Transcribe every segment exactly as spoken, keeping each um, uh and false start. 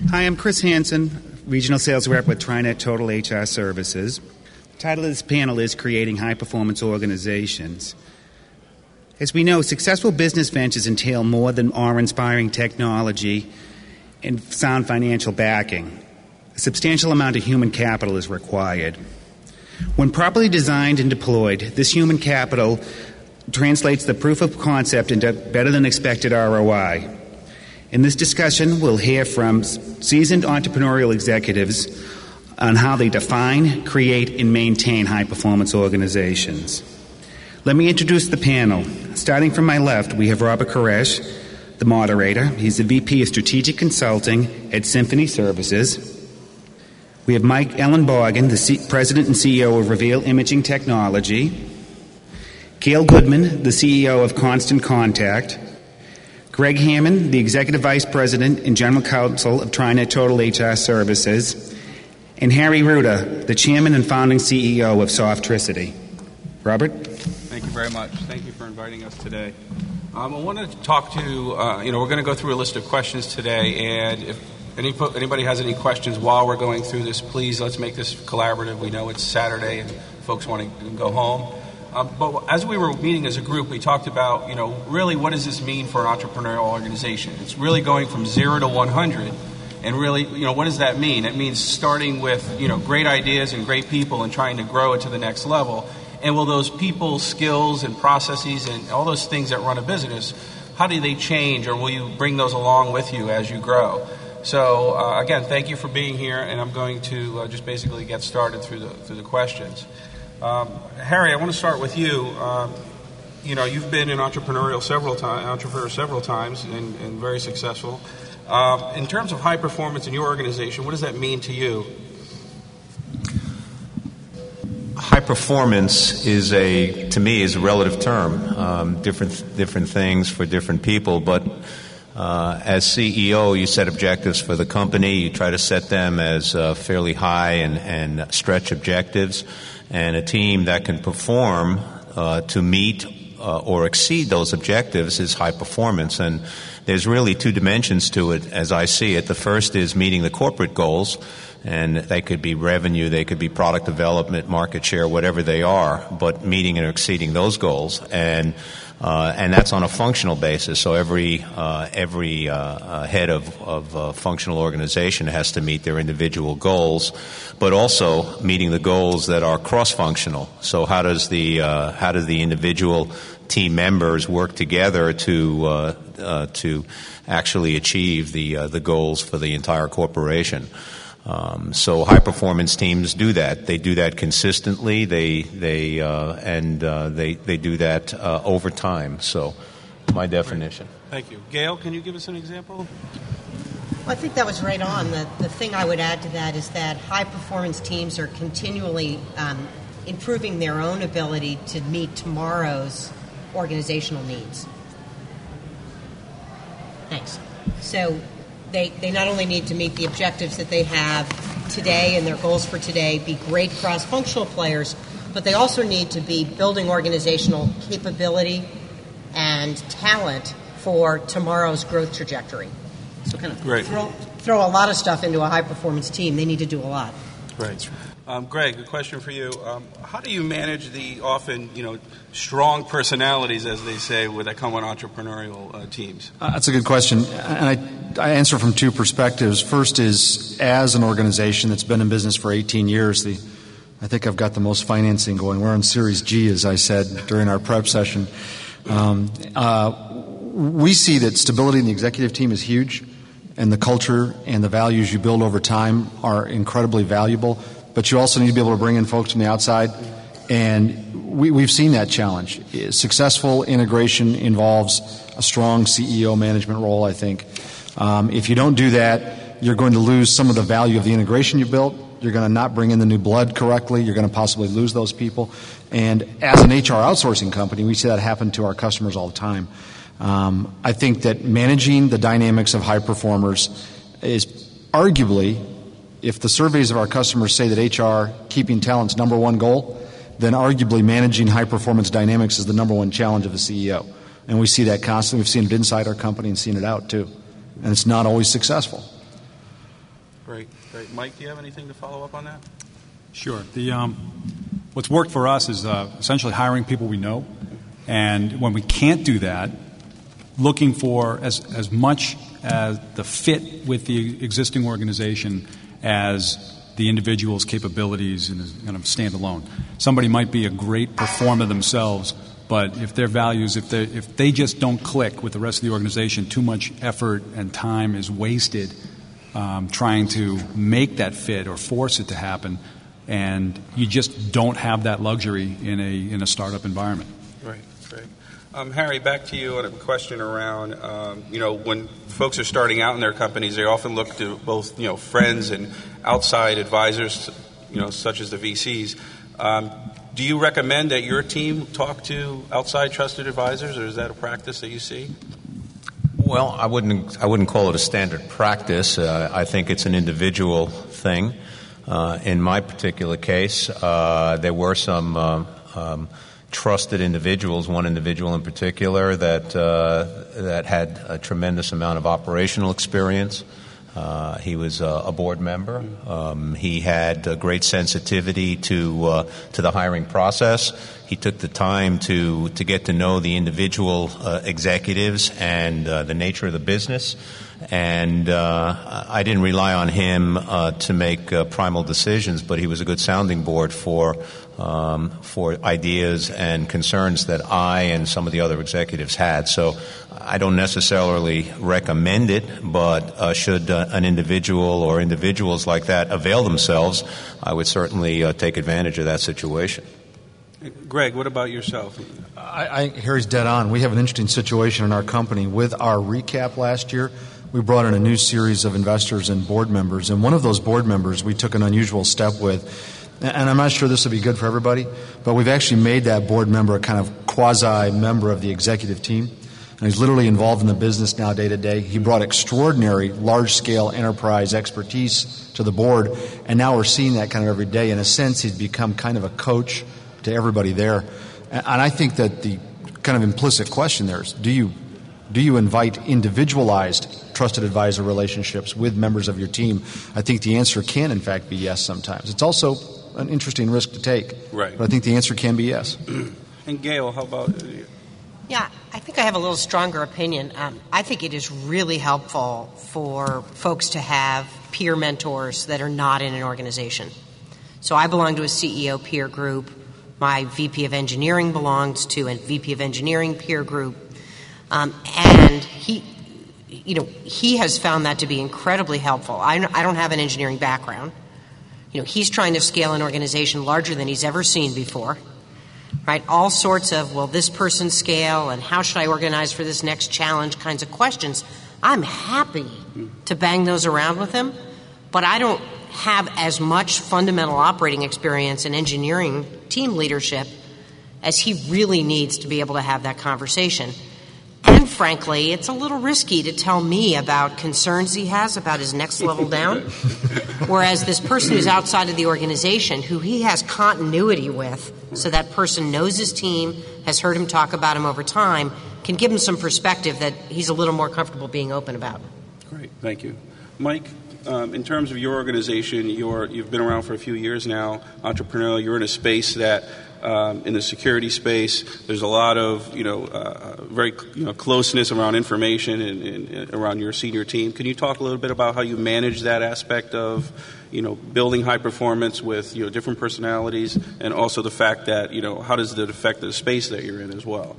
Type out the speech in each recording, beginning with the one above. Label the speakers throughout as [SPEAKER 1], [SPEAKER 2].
[SPEAKER 1] Hi, I'm Chris Hansen, Regional Sales Rep with TriNet Total H R Services. The title of this panel is Creating High-Performance Organizations. As we know, successful business ventures entail more than awe-inspiring technology and sound financial backing. A substantial amount of human capital is required. When properly designed and deployed, this human capital translates the proof of concept into better than expected R O I. In this discussion, we'll hear from seasoned entrepreneurial executives on how they define, create, and maintain high-performance organizations. Let me introduce the panel. Starting from my left, we have Robert Koresh, the moderator. He's the V P of Strategic Consulting at Symphony Services. We have Mike Ellenbogen, the C- President and C E O of Reveal Imaging Technology. Gail Goodman, the C E O of Constant Contact. Greg Hammond, the Executive Vice President and General Counsel of TriNet Total H R Services. And Harry Ruda, the Chairman and Founding C E O of Softricity. Robert?
[SPEAKER 2] Thank you very much. Thank you for inviting us today. Um, I wanted to talk to, uh, you know, we're going to go through a list of questions today, and if any, anybody has any questions while we're going through this, please let's make this collaborative. We know it's Saturday and folks want to go home. Um, but as we were meeting as a group, we talked about, you know, really what does this mean for an entrepreneurial organization? It's really going from zero to one hundred. And really, you know, what does that mean? It means starting with, you know, great ideas and great people and trying to grow it to the next level. And will those people, skills, and processes and all those things that run a business, how do they change, or will you bring those along with you as you grow? So, uh, again, thank you for being here, and I'm going to uh, just basically get started through the through the questions. Um, Harry, I want to start with you. Um, you know, you've been an entrepreneurial several times, entrepreneur several times, and, and very successful. Uh, in terms of high performance in your organization, what does that mean to you?
[SPEAKER 3] High performance is a, to me, is a relative term. Um, different different things for different people, but uh, as C E O, you set objectives for the company. You try to set them as uh, fairly high and, and stretch objectives, and a team that can perform uh, to meet uh, or exceed those objectives is high performance. And there's really two dimensions to it, as I see it. The first is meeting the corporate goals. And they could be revenue, they could be product development, market share, whatever they are, but meeting and exceeding those goals. And uh, and that's on a functional basis. So every uh, every uh, uh, head of, of a functional organization has to meet their individual goals, but also meeting the goals that are cross-functional. So how does the uh, how do the individual team members work together to uh, uh, to actually achieve the uh, the goals for the entire corporation? Um, so high-performance teams do that. They do that consistently. They they uh, and uh, they they do that uh, over time. So, my definition.
[SPEAKER 2] Thank you, Gail. Can you give us an example?
[SPEAKER 4] Well, I think that was right on. The the thing I would add to that is that high-performance teams are continually um, improving their own ability to meet tomorrow's organizational needs. Thanks. So. They, they not only need to meet the objectives that they have today and their goals for today, be great cross-functional players, but they also need to be building organizational capability and talent for tomorrow's growth trajectory. So kind of
[SPEAKER 2] Great.
[SPEAKER 4] throw, throw a lot of stuff into a high-performance team. They need to do a lot.
[SPEAKER 2] Right. Um, Greg, a question for you. Um, how do you manage the often, you know, strong personalities, as they say, that come on entrepreneurial uh, teams?
[SPEAKER 5] Uh, that's a good question. And I, I answer from two perspectives. First is, as an organization that's been in business for eighteen years, the, I think I've got the most financing going. We're on Series G, as I said during our prep session. Um, uh, we see that stability in the executive team is huge, and the culture and the values you build over time are incredibly valuable. But you also need to be able to bring in folks from the outside, and we, we've seen that challenge. Successful integration involves a strong C E O management role, I think. Um, if you don't do that, you're going to lose some of the value of the integration you built. You're going to not bring in the new blood correctly. You're going to possibly lose those people. And as an H R outsourcing company, we see that happen to our customers all the time. Um, I think that managing the dynamics of high performers is arguably, if the surveys of our customers say that H R keeping talent's number one goal, then arguably managing high-performance dynamics is the number one challenge of a C E O. And we see that constantly. We've seen it inside our company and seen it out, too. And it's not always successful.
[SPEAKER 2] Great, great. Mike, do you have anything to follow up on that?
[SPEAKER 6] Sure. The um, what's worked for us is uh, essentially hiring people we know, and when we can't do that, looking for as as much as the fit with the existing organization as the individual's capabilities and kind of stand alone. Somebody might be a great performer themselves, but if their values, if they if they just don't click with the rest of the organization, too much effort and time is wasted um, trying to make that fit or force it to happen, and you just don't have that luxury in a in a startup environment.
[SPEAKER 2] Right, great. Um, Harry, back to you on a question around, um, you know, when folks are starting out in their companies, they often look to both, you know, friends and outside advisors, you know, such as the V Cs. Um, do you recommend that your team talk to outside trusted advisors, or is that a practice that you see?
[SPEAKER 3] Well, I wouldn't. I wouldn't call it a standard practice. Uh, I think it's an individual thing. Uh, in my particular case, uh, there were some um, um, trusted individuals. One individual in particular that uh, that had a tremendous amount of operational experience. Uh, he was uh, a board member. Um, he had a great sensitivity to uh, to the hiring process. He took the time to to get to know the individual uh, executives and uh, the nature of the business. And uh, I didn't rely on him uh, to make uh, primal decisions, but he was a good sounding board for um, for ideas and concerns that I and some of the other executives had. So I don't necessarily recommend it, but uh, should uh, an individual or individuals like that avail themselves, I would certainly uh, take advantage of that situation.
[SPEAKER 2] Greg, what about yourself?
[SPEAKER 5] I, I, Harry's dead on. We have an interesting situation in our company. With our recap last year, we brought in a new series of investors and board members, and one of those board members we took an unusual step with, and I'm not sure this will be good for everybody, but we've actually made that board member a kind of quasi-member of the executive team, and he's literally involved in the business now day to day. He brought extraordinary large-scale enterprise expertise to the board, and now we're seeing that kind of every day. In a sense, he's become kind of a coach to everybody there, and I think that the kind of implicit question there is, do you Do you invite individualized trusted advisor relationships with members of your team? I think the answer can, in fact, be yes sometimes. It's also an interesting risk to take.
[SPEAKER 2] Right.
[SPEAKER 5] But I think the answer can be yes.
[SPEAKER 2] And Gail, how about you?
[SPEAKER 4] Yeah, I think I have a little stronger opinion. Um, I think it is really helpful for folks to have peer mentors that are not in an organization. So I belong to a C E O peer group. My V P of engineering belongs to a V P of engineering peer group. Um, and he, you know, he has found that to be incredibly helpful. I, I don't have an engineering background. You know, he's trying to scale an organization larger than he's ever seen before, right? All sorts of, well, this person's scale and how should I organize for this next challenge kinds of questions. I'm happy to bang those around with him, but I don't have as much fundamental operating experience in engineering team leadership as he really needs to be able to have that conversation. And frankly, it's a little risky to tell me about concerns he has about his next level down, whereas this person who's outside of the organization, who he has continuity with, so that person knows his team, has heard him talk about him over time, can give him some perspective that he's a little more comfortable being open about.
[SPEAKER 2] Great, thank you. Mike, um, in terms of your organization, you're, you've been around for a few years now, entrepreneurial, you're in a space that Um, in the security space, there's a lot of, you know, uh, very, you know, closeness around information and, and, and around your senior team. Can you talk a little bit about how you manage that aspect of, you know, building high performance with, you know, different personalities, and also the fact that, you know, how does that affect the space that you're in as well?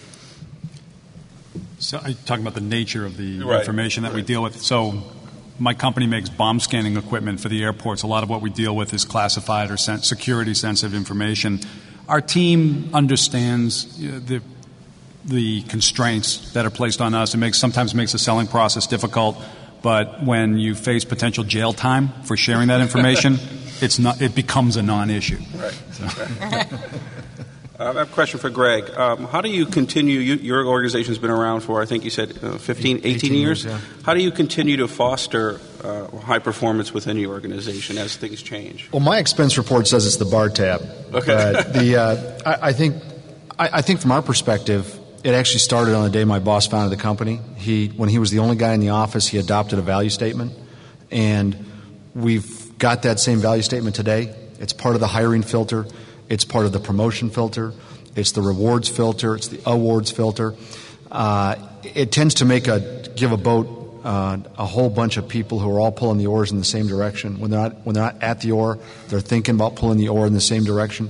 [SPEAKER 6] So I'm talking about the nature of the
[SPEAKER 2] right.
[SPEAKER 6] information that
[SPEAKER 2] right.
[SPEAKER 6] we deal with. So my company makes bomb scanning equipment for the airports. A lot of what we deal with is classified or sen- security sensitive information. Our team understands you know, the the constraints that are placed on us. It makes sometimes makes the selling process difficult, but when you face potential jail time for sharing that information, it's not. It becomes a non-issue.
[SPEAKER 2] Right. So. right. Uh, I have a question for Greg. Um, how do you continue? You, your organization's been around for, I think you said, uh, fifteen, eighteen, eighteen years.
[SPEAKER 5] years yeah.
[SPEAKER 2] How do you continue to foster uh, high performance within your organization as things change?
[SPEAKER 5] Well, my expense report says it's the bar tab.
[SPEAKER 2] Okay.
[SPEAKER 5] Uh, the uh, I, I think I, I think from our perspective, it actually started on the day my boss founded the company. He, when he was the only guy in the office, he adopted a value statement, and we've got that same value statement today. It's part of the hiring filter. It's part of the promotion filter. It's the rewards filter. It's the awards filter. Uh, it tends to make a give a boat uh, a whole bunch of people who are all pulling the oars in the same direction. When they're not when they're not at the oar, they're thinking about pulling the oar in the same direction.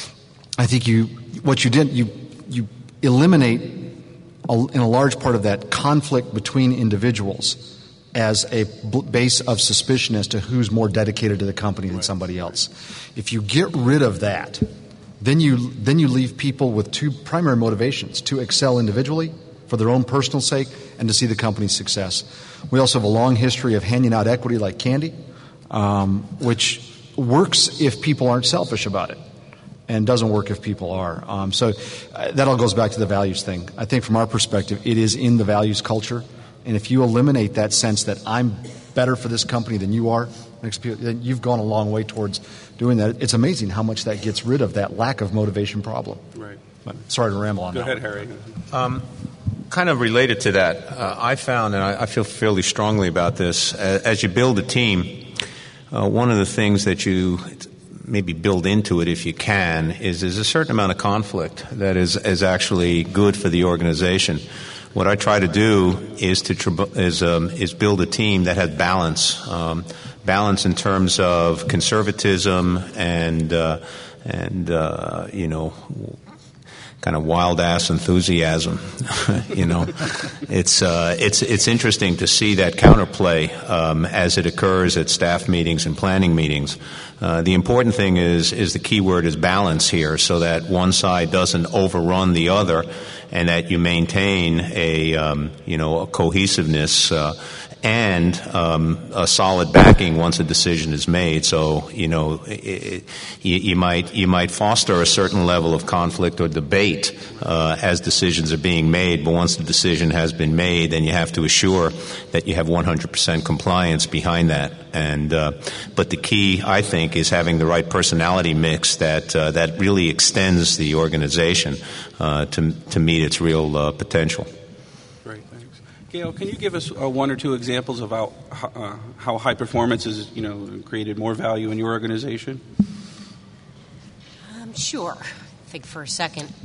[SPEAKER 5] I think you what you did you you eliminate a, in a large part of that conflict between individuals as a base of suspicion as to who's more dedicated to the company than somebody else. If you get rid of that, then you then you leave people with two primary motivations: to excel individually for their own personal sake and to see the company's success. We also have a long history of handing out equity like candy, um, which works if people aren't selfish about it, and doesn't work if people are. Um, so uh, that all goes back to the values thing. I think from our perspective, it is in the values culture. And if you eliminate that sense that I'm better for this company than you are, then you've gone a long way towards doing that. It's amazing how much that gets rid of that lack of motivation problem.
[SPEAKER 2] Right.
[SPEAKER 5] But sorry to ramble on
[SPEAKER 2] Go
[SPEAKER 5] that.
[SPEAKER 2] Go ahead, Harry.
[SPEAKER 3] Um, kind of related to that, uh, I found, and I, I feel fairly strongly about this, uh, as you build a team, uh, one of the things that you maybe build into it if you can is there's a certain amount of conflict that is, is actually good for the organization. What I try to do is to is um, is build a team that has balance, um, balance in terms of conservatism and uh, and uh, you know, kind of wild ass enthusiasm. you know, it's uh, it's it's interesting to see that counterplay um, as it occurs at staff meetings and planning meetings. Uh, the important thing is is the key word is balance here, so that one side doesn't overrun the other, and that you maintain a um, you know a cohesiveness uh, and um, a solid backing once a decision is made. So you know it, it, you, you might you might foster a certain level of conflict or debate uh, as decisions are being made, but once the decision has been made, then you have to assure that you have one hundred percent compliance behind that. And uh, but the key, I think, is having the right personality mix that uh, that really extends the organization uh, to to meet its real uh, potential.
[SPEAKER 2] Great, thanks. Gail, can you give us uh, one or two examples of how, uh, how high performance has, you know, created more value in your organization?
[SPEAKER 4] Um, sure. Think for a second.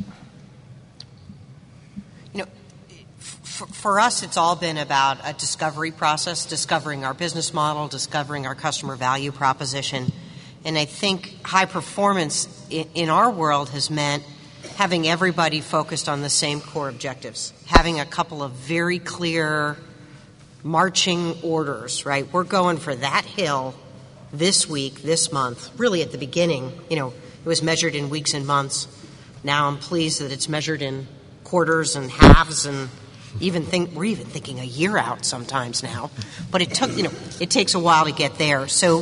[SPEAKER 4] You know, for, for us, it's all been about a discovery process, discovering our business model, discovering our customer value proposition. And I think high performance in, in our world has meant having everybody focused on the same core objectives, having a couple of very clear marching orders, right? We're going for that hill this week, this month. Really at the beginning, you know, it was measured in weeks and months. Now I'm pleased that it's measured in quarters and halves, and even think we're even thinking a year out sometimes now. But it took, you know, it takes a while to get there. So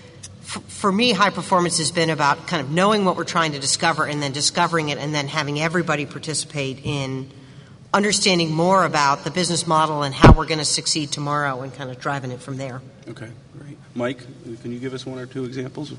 [SPEAKER 4] for me, high performance has been about kind of knowing what we're trying to discover and then discovering it and then having everybody participate in understanding more about the business model and how we're going to succeed tomorrow and kind of driving it from there.
[SPEAKER 2] Okay, great. Mike, can you give us one or two examples?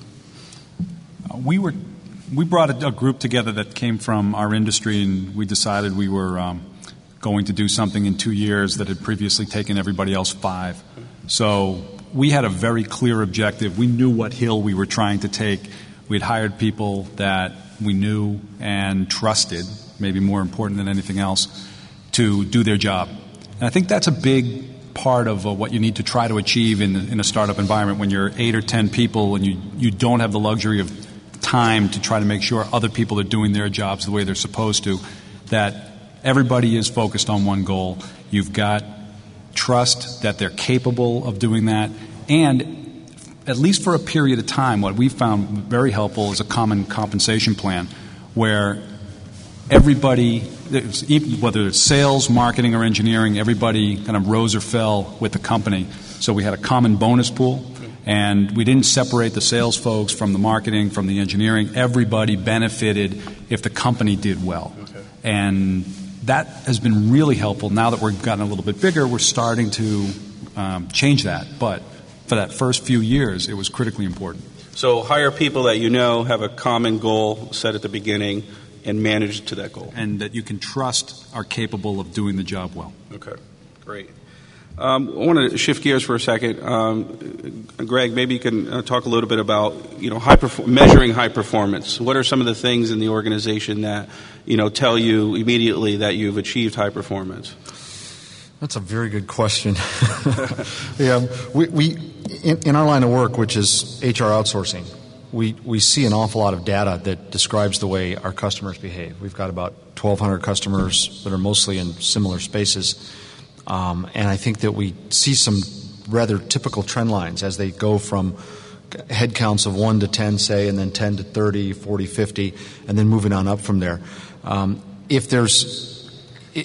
[SPEAKER 6] Uh, we were we brought a, a group together that came from our industry, and we decided we were um, going to do something in two years that had previously taken everybody else five. So we had a very clear objective. We knew what hill we were trying to take. We had hired people that we knew and trusted, maybe more important than anything else, to do their job. And I think that's a big part of uh, what you need to try to achieve in, in a startup environment when you're eight or ten people and you, you don't have the luxury of time to try to make sure other people are doing their jobs the way they're supposed to, that everybody is focused on one goal. You've got trust that they're capable of doing that, and at least for a period of time, what we've found very helpful is a common compensation plan where everybody, whether it's sales, marketing, or engineering, everybody kind of rose or fell with the company. So we had a common bonus pool, and we didn't separate the sales folks from the marketing, from the engineering. Everybody benefited if the company did well.
[SPEAKER 2] Okay.
[SPEAKER 6] And that has been really helpful. Now that we've gotten a little bit bigger, we're starting to um, change that. But for that first few years, it was critically important.
[SPEAKER 2] So hire people that you know have a common goal set at the beginning and manage to that goal.
[SPEAKER 6] And that you can trust are capable of doing the job well.
[SPEAKER 2] Okay, great. Um, I want to shift gears for a second. Um, Greg, maybe you can uh, talk a little bit about, you know, high perf- measuring high performance. What are some of the things in the organization that, you know, tell you immediately that you've achieved high performance?
[SPEAKER 5] That's a very good question. yeah, we, we in, in our line of work, which is H R outsourcing, we, we see an awful lot of data that describes the way our customers behave. We've got about twelve hundred customers that are mostly in similar spaces. Um, and I think that we see some rather typical trend lines as they go from head counts of one to ten, say, and then ten to thirty, forty, fifty, and then moving on up from there. Um, if there's it,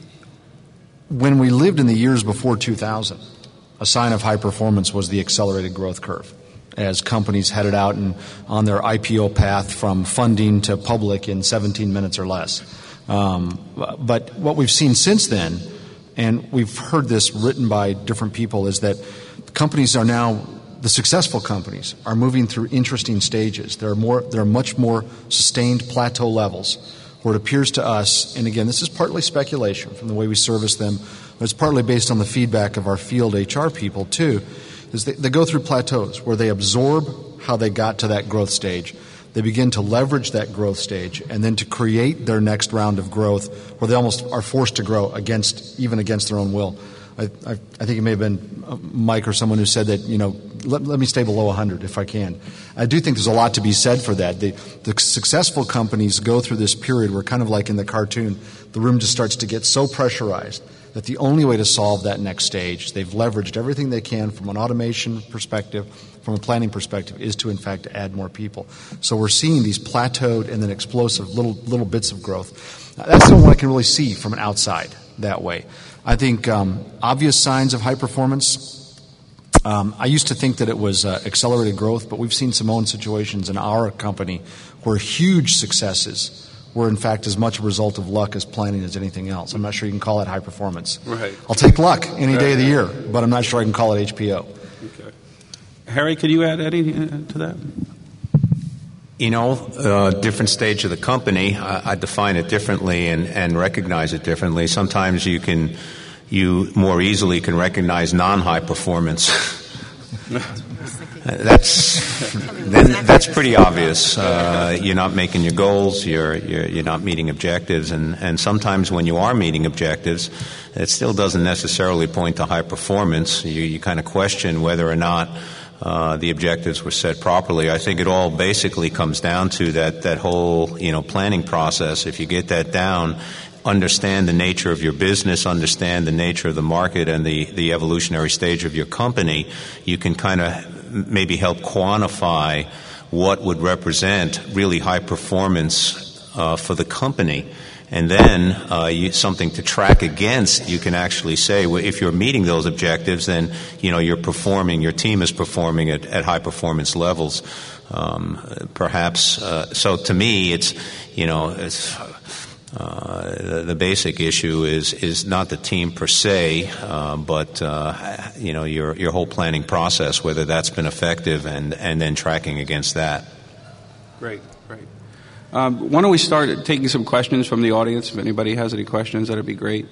[SPEAKER 5] when we lived in the years before two thousand, a sign of high performance was the accelerated growth curve as companies headed out and on their I P O path from funding to public in seventeen minutes or less. Um, but what we've seen since then, and we've heard this written by different people, is that companies are now, the successful companies are moving through interesting stages. There are more, there are much more sustained plateau levels where it appears to us, and again, this is partly speculation from the way we service them, but it's partly based on the feedback of our field H R people too, is they, they go through plateaus where they absorb how they got to that growth stage. They begin to leverage that growth stage and then to create their next round of growth where they almost are forced to grow against, even against their own will. I, I, I think it may have been Mike or someone who said that, you know, let, let me stay below one hundred if I can. I do think there's a lot to be said for that. The, the successful companies go through this period where, kind of like in the cartoon, the room just starts to get so pressurized that the only way to solve that next stage, they've leveraged everything they can from an automation perspective, from a planning perspective, is to, in fact, add more people. So we're seeing these plateaued and then explosive little little bits of growth. That's the one I can really see from an outside that way. I think um, obvious signs of high performance, um, I used to think that it was uh, accelerated growth, but we've seen some own situations in our company where huge successes were, in fact, as much a result of luck as planning as anything else. I'm not sure you can call it high performance.
[SPEAKER 2] Right.
[SPEAKER 5] I'll take luck any day of the year, but I'm not sure I can call it H P O.
[SPEAKER 2] Okay. Harry, could you add anything to that?
[SPEAKER 3] You know, uh, different stage of the company, I, I define it differently and, and recognize it differently. Sometimes you can, you more easily can recognize non-high performance. That's then that's pretty obvious. Uh, you're not making your goals. You're you're, you're not meeting objectives, and, and sometimes when you are meeting objectives, it still doesn't necessarily point to high performance. You you kind of question whether or not uh, the objectives were set properly. I think it all basically comes down to that that whole you know planning process. If you get that down, understand the nature of your business, understand the nature of the market and the, the evolutionary stage of your company, you can kind of maybe help quantify what would represent really high performance uh, for the company. And then uh, you, something to track against, you can actually say, well, if you're meeting those objectives, then you know you're performing, your team is performing at, at high performance levels. Um, perhaps, uh, so to me, it's, you know, it's, Uh, the, the basic issue is is not the team per se, uh, but uh, you know your your whole planning process, whether that's been effective, and, and then tracking against that.
[SPEAKER 2] Great, great. Um, why don't we start taking some questions from the audience? If anybody has any questions, that'd be great.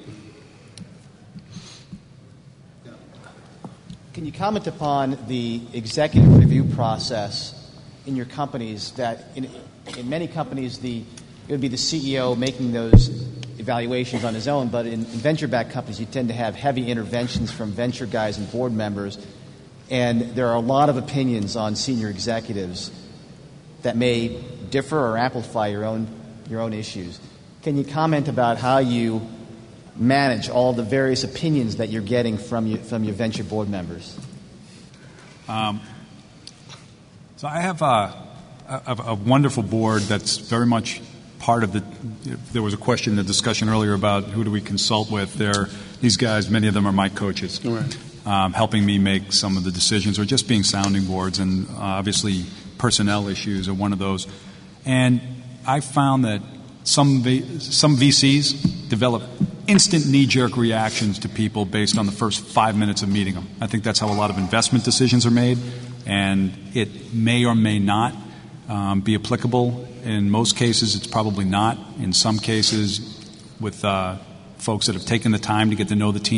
[SPEAKER 7] Can you comment upon the executive review process in your companies? That in in many companies the it would be the C E O making those evaluations on his own, but in, in venture-backed companies, you tend to have heavy interventions from venture guys and board members, and there are a lot of opinions on senior executives that may differ or amplify your own your own issues. Can you comment about how you manage all the various opinions that you're getting from you, from your venture board members?
[SPEAKER 6] Um, so I have a, a, a wonderful board that's very much part of the, there was a question in the discussion earlier about who do we consult with. They're, these guys, many of them are my coaches, right. um, helping me make some of the decisions or just being sounding boards. And uh, obviously personnel issues are one of those. And I found that some v- some V Cs develop instant knee-jerk reactions to people based on the first five minutes of meeting them. I think that's how a lot of investment decisions are made, and it may or may not um, be applicable. In most cases, it's probably not. In some cases, with uh, folks that have taken the time to get to know the team,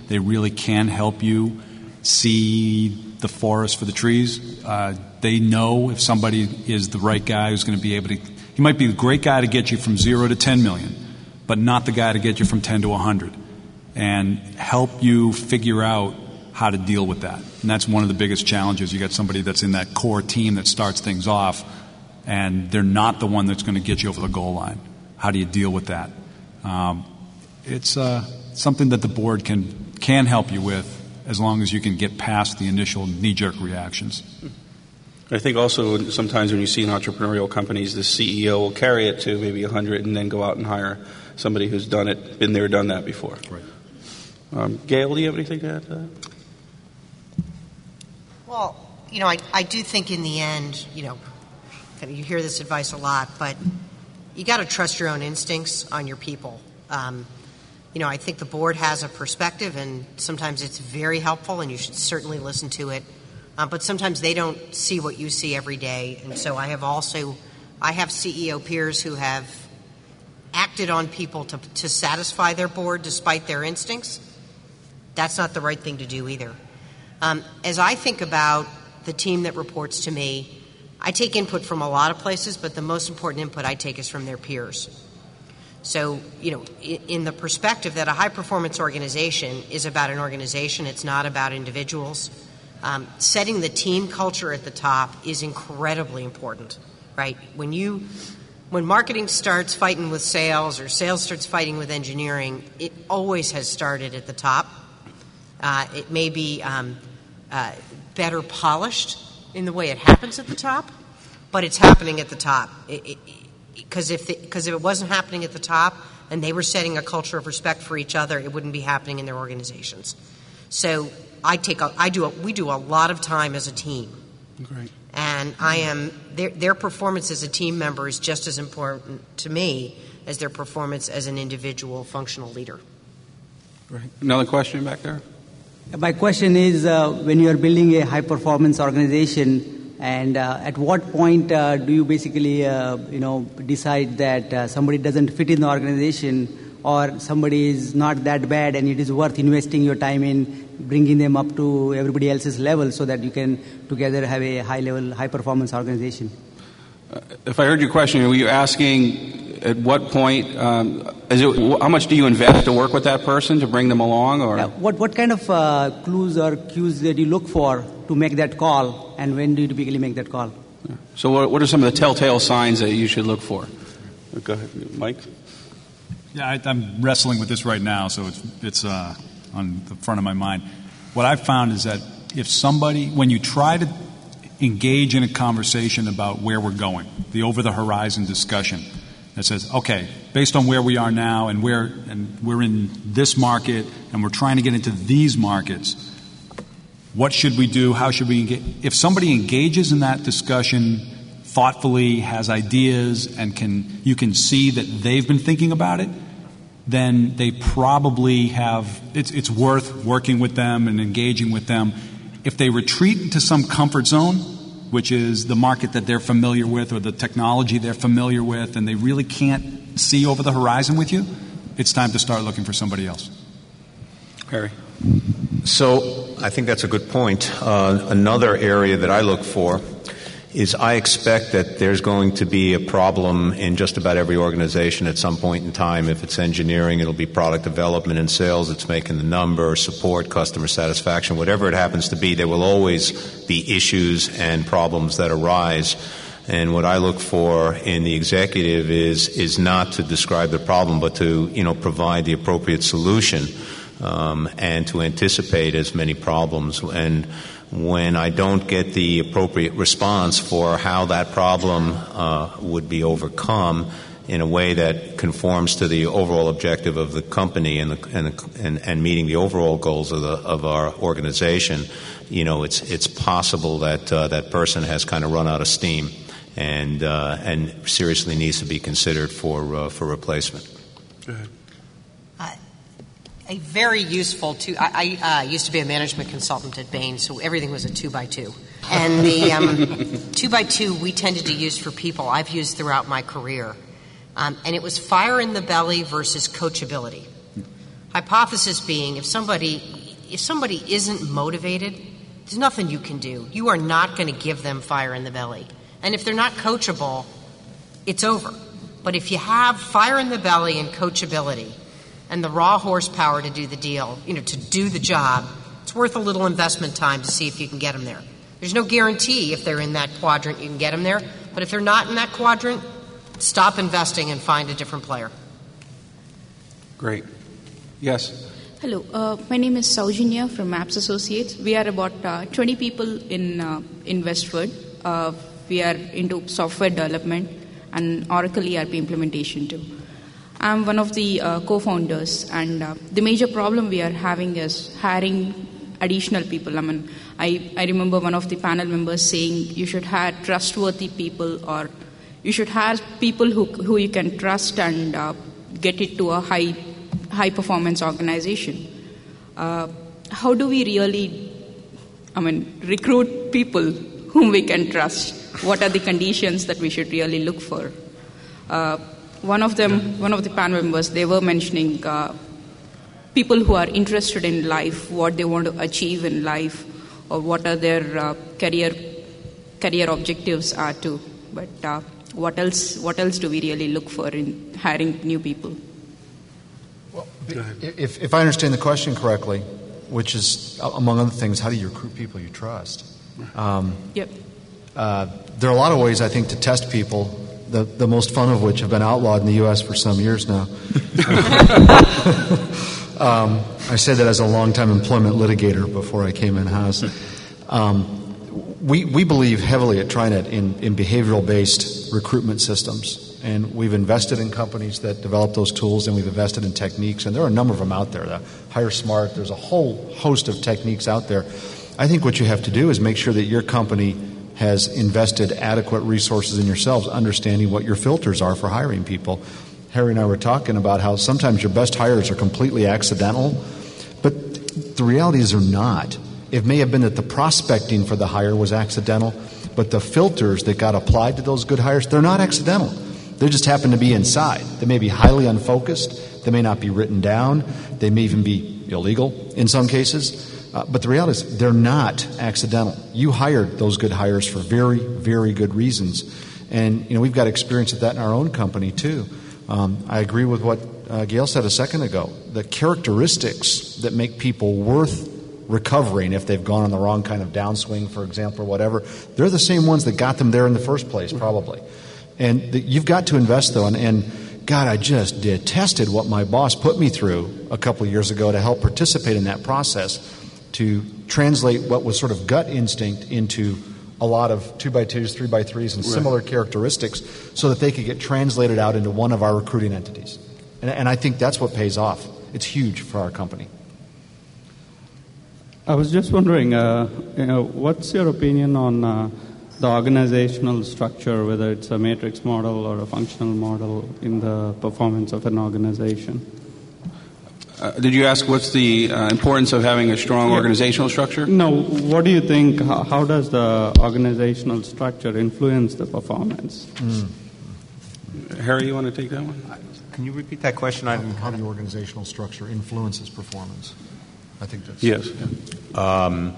[SPEAKER 6] They really can help you see the forest for the trees. Uh, they know if somebody is the right guy who's going to be able to. He might be the great guy to get you from zero to ten million, but not the guy to get you from ten to one hundred, and help you figure out how to deal with that. And that's one of the biggest challenges. You got somebody that's in that core team that starts things off, and they're not the one that's going to get you over the goal line. How do you deal with that? Um, it's uh, something that the board can can help you with, as long as you can get past the initial knee-jerk reactions.
[SPEAKER 2] I think also sometimes when you see in entrepreneurial companies, the C E O will carry it to maybe one hundred and then go out and hire somebody who's done it, been there, done that before.
[SPEAKER 6] Right.
[SPEAKER 2] Um, Gail, do you have anything to add to that?
[SPEAKER 4] Well, you know, I, I do think in the end, you know, you hear this advice a lot, but you got to trust your own instincts on your people. Um, you know, I think the board has a perspective, and sometimes it's very helpful, and you should certainly listen to it. Um, but sometimes they don't see what you see every day, and so I have also, I have C E O peers who have acted on people to, to satisfy their board despite their instincts. That's not the right thing to do either. Um, as I think about the team that reports to me, I take input from a lot of places, but the most important input I take is from their peers. So, you know, in, in the perspective that a high-performance organization is about an organization, it's not about individuals. Um, setting the team culture at the top is incredibly important, right? When you, when marketing starts fighting with sales or sales starts fighting with engineering, it always has started at the top. Uh, it may be um, uh, better polished in the way it happens at the top, but it's happening at the top. Because if, because if it wasn't happening at the top and they were setting a culture of respect for each other, it wouldn't be happening in their organizations. So I take a, I do a, we do a lot of time as a team.
[SPEAKER 2] Great.
[SPEAKER 4] And I am their, their performance as a team member is just as important to me as their performance as an individual functional leader.
[SPEAKER 2] Great. Another question back there?
[SPEAKER 8] My question is, uh, when you are building a high-performance organization, and uh, at what point uh, do you basically, uh, you know, decide that uh, somebody doesn't fit in the organization, or somebody is not that bad, and it is worth investing your time in bringing them up to everybody else's level, so that you can together have a high-level, high-performance organization?
[SPEAKER 2] Uh, if I heard your question, were you asking at what point, um, is it, how much do you invest to work with that person to bring them along? Or
[SPEAKER 8] yeah, what what kind of uh, clues or cues that you look for to make that call, and when do you typically make that call?
[SPEAKER 2] Yeah. So what, what are some of the telltale signs that you should look for? Go ahead, Mike.
[SPEAKER 6] Yeah, I, I'm wrestling with this right now, so it's, it's uh, on the front of my mind. What I've found is that if somebody, when you try to engage in a conversation about where we're going, the over-the-horizon discussion that says, okay, based on where we are now and where and we're in this market and we're trying to get into these markets, what should we do? How should we engage? If somebody engages in that discussion thoughtfully, has ideas, and can you can see that they've been thinking about it, then they probably have, it's, it's worth working with them and engaging with them. If they retreat into some comfort zone, which is the market that they're familiar with or the technology they're familiar with, and they really can't see over the horizon with you, it's time to start looking for somebody else.
[SPEAKER 2] Harry.
[SPEAKER 3] So I think that's a good point. Uh, another area that I look for is I expect that there's going to be a problem in just about every organization at some point in time. If it's engineering, it'll be product development and sales. It's making the number, support, customer satisfaction, whatever it happens to be. There will always be issues and problems that arise. And what I look for in the executive is is not to describe the problem, but to, you know, provide the appropriate solution um, and to anticipate as many problems. And when I don't get the appropriate response for how that problem uh, would be overcome in a way that conforms to the overall objective of the company and, the, and, the, and, and meeting the overall goals of, the, of our organization, you know, it's it's possible that uh, that person has kind of run out of steam and uh, and seriously needs to be considered for uh, for replacement.
[SPEAKER 2] Go ahead.
[SPEAKER 4] A very useful two. I, I uh, used to be a management consultant at Bain, so everything was a two by two. And the um, two by two we tended to use for people I've used throughout my career, um, and it was fire in the belly versus coachability. Hypothesis being, if somebody if somebody isn't motivated, there's nothing you can do. You are not going to give them fire in the belly. And if they're not coachable, it's over. But if you have fire in the belly and coachability and the raw horsepower to do the deal, you know, to do the job, it's worth a little investment time to see if you can get them there. There's no guarantee if they're in that quadrant you can get them there. But if they're not in that quadrant, stop investing and find a different player.
[SPEAKER 2] Great. Yes.
[SPEAKER 9] Hello, uh, my name is Saujanya from Maps Associates. We are about uh, twenty people in uh, in Westwood. Uh, we are into software development and Oracle E R P implementation too. I'm one of the uh, co-founders, and uh, the major problem we are having is hiring additional people. I mean, I, I remember one of the panel members saying you should hire trustworthy people, or you should hire people who who you can trust and uh, get it to a high high performance organization. Uh, how do we really, I mean, recruit people whom we can trust? What are the conditions that we should really look for? Uh, one of them, one of the panel members, they were mentioning uh, people who are interested in life, what they want to achieve in life, or what are their uh, career career objectives are too. But uh, what else? What else do we really look for in hiring new people?
[SPEAKER 5] Well, if, if I understand the question correctly, which is, among other things, how do you recruit people you trust? Um,
[SPEAKER 9] yep.
[SPEAKER 5] Uh, there are a lot of ways, I think, to test people, the, the most fun of which have been outlawed in the U S for some years now. um, I say that as a longtime employment litigator before I came in-house. Um, we, we believe heavily at TriNet in, in behavioral-based recruitment systems. And we've invested in companies that develop those tools, and we've invested in techniques, and there are a number of them out there. The Hire Smart, there's a whole host of techniques out there. I think what you have to do is make sure that your company has invested adequate resources in yourselves, understanding what your filters are for hiring people. Harry and I were talking about how sometimes your best hires are completely accidental, but the reality is they're not. It may have been that the prospecting for the hire was accidental, but the filters that got applied to those good hires, they're not accidental. They just happen to be inside. They may be highly unfocused. They may not be written down. They may even be illegal in some cases. Uh, but the reality is they're not accidental. You hired those good hires for very, very good reasons. And, you know, we've got experience with that in our own company, too. Um, I agree with what uh, Gail said a second ago. The characteristics that make people worth recovering if they've gone on the wrong kind of downswing, for example, or whatever, they're the same ones that got them there in the first place, probably. And the, you've got to invest, though, and, and God, I just detested what my boss put me through a couple of years ago to help participate in that process, to translate what was sort of gut instinct into a lot of two by twos, three by threes, and right. similar characteristics so that they could get translated out into one of our recruiting entities. And, and I think that's what pays off. It's huge for our company.
[SPEAKER 10] I was just wondering, uh, you know, what's your opinion on uh, the organizational structure, whether it's a matrix model or a functional model in the performance of an organization?
[SPEAKER 2] Uh, did you ask what's the uh, importance of having a strong yeah. organizational structure?
[SPEAKER 10] No, what do you think, how, how does the organizational structure influence the performance?
[SPEAKER 2] Mm. Harry, you want to take that one?
[SPEAKER 3] Can you repeat that question? I didn't...
[SPEAKER 5] How the organizational structure influences performance? I think that's...
[SPEAKER 2] Yes.
[SPEAKER 3] Um,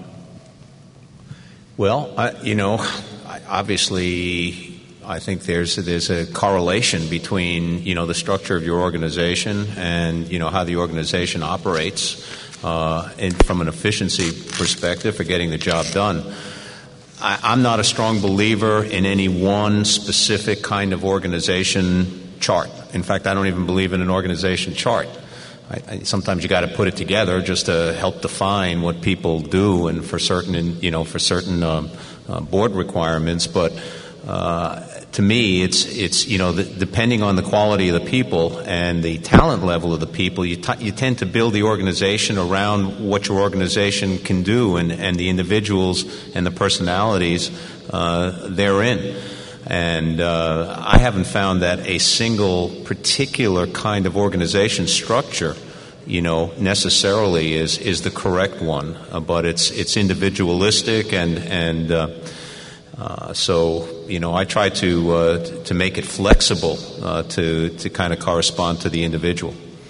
[SPEAKER 3] well, I, you know, I, obviously, I think there's there's a correlation between, you know, the structure of your organization and, you know, how the organization operates uh, and from an efficiency perspective for getting the job done. I, I'm not a strong believer in any one specific kind of organization chart. In fact, I don't even believe in an organization chart. I, I, sometimes you got to put it together just to help define what people do, and for certain, you know, for certain um, uh, board requirements. But uh, to me, it's it's you know, the, depending on the quality of the people and the talent level of the people, you t- you tend to build the organization around what your organization can do, and, and the individuals and the personalities uh, therein. And uh, I haven't found that a single particular kind of organization structure, you know, necessarily is is the correct one. Uh, but it's it's individualistic, and and uh, uh, so you know, I try to uh, to make it flexible uh, to to kind of correspond to the individual.